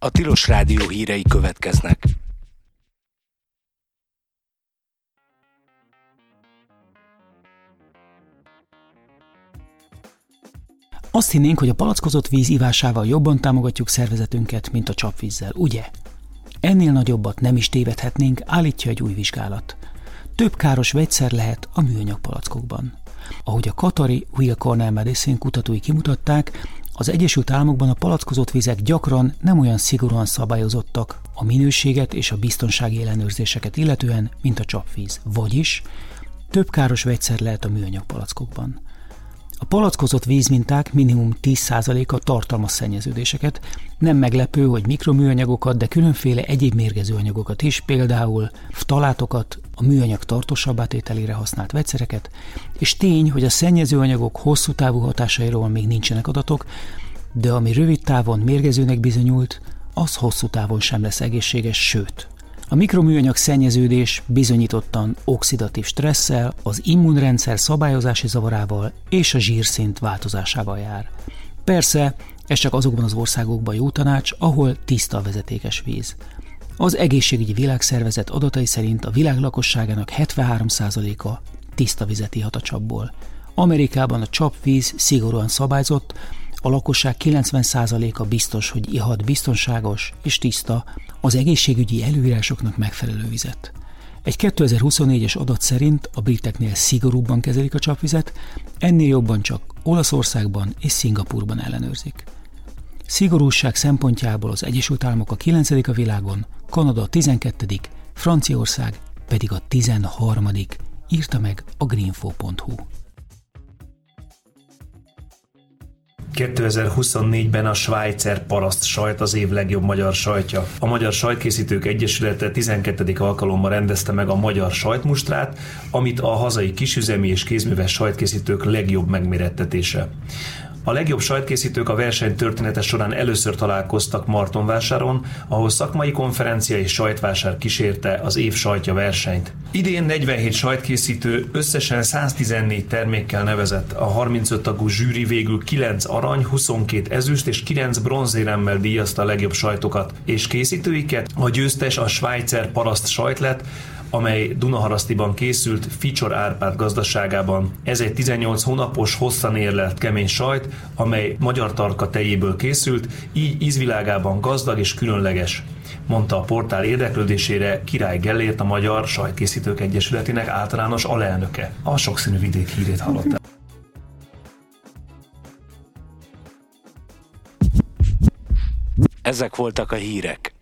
A Tilos Rádió hírei következnek. Azt hinnénk, hogy a palackozott víz ivásával jobban támogatjuk szervezetünket, mint a csapvízzel, ugye? Ennél nagyobbat nem is tévedhetnénk, állítja egy új vizsgálat. Több káros vegyszer lehet a műanyag palackokban. Ahogy a katari Weill Cornell Medicine kutatói kimutatták, az Egyesült Államokban a palackozott vizek gyakran nem olyan szigorúan szabályozottak a minőséget és a biztonsági ellenőrzéseket illetően, mint a csapvíz. Vagyis több káros vegyszer lehet a műanyag palackokban. A palackozott vízminták minimum 10%-a tartalmaz szennyeződéseket. Nem meglepő, hogy mikroműanyagokat, de különféle egyéb mérgező anyagokat is, például ftalátokat, a műanyag tartósabbá tételére használt vegyszereket, és tény, hogy a szennyező anyagok hosszú távú hatásairól még nincsenek adatok, de ami rövid távon mérgezőnek bizonyult, az hosszú távon sem lesz egészséges, sőt. A mikroműanyag szennyeződés bizonyítottan oxidatív stresszel, az immunrendszer szabályozási zavarával és a zsírszint változásával jár. Persze, ez csak azokban az országokban jó tanács, ahol tiszta a vezetékes víz. Az Egészségügyi Világszervezet adatai szerint a világ lakosságának 73%-a tiszta vizet ihat a csapból. Amerikában a csapvíz szigorúan szabályzott, a lakosság 90%-a biztos, hogy ihat biztonságos és tiszta, az egészségügyi előírásoknak megfelelő vizet. Egy 2024-es adat szerint a briteknél szigorúbban kezelik a csapvizet, ennél jobban csak Olaszországban és Szingapúrban ellenőrzik. Szigorúság szempontjából az Egyesült Államok a 9. a világon, Kanada a 12., Franciaország pedig a 13., írta meg a greenfo.hu. 2024-ben a Schweizer paraszt sajt az év legjobb magyar sajtja. A Magyar Sajtkészítők Egyesülete 12. alkalommal rendezte meg a magyar sajtmustrát, amit a hazai kisüzemi és kézműves sajtkészítők legjobb megmérettetése. A legjobb sajtkészítők a verseny története során először találkoztak Martonvásáron, ahol szakmai konferencia és sajtvásár kísérte az év sajtja versenyt. Idén 47 sajtkészítő összesen 114 termékkel nevezett. A 35 tagú zsűri végül 9 arany, 22 ezüst és 9 bronzéremmel díjazta a legjobb sajtokat és készítőiket. A győztes a Schweizer paraszt sajt lett, amely Dunaharasztiban készült Ficsor Árpád gazdaságában. Ez egy 18 hónapos, hosszan érlelt kemény sajt, amely magyar tarka tejéből készült, így ízvilágában gazdag és különleges, mondta a portál érdeklődésére Király Gellért, a Magyar Sajtkészítők Egyesületének általános alelnöke. A sokszínű vidék hírét hallották. Ezek voltak a hírek.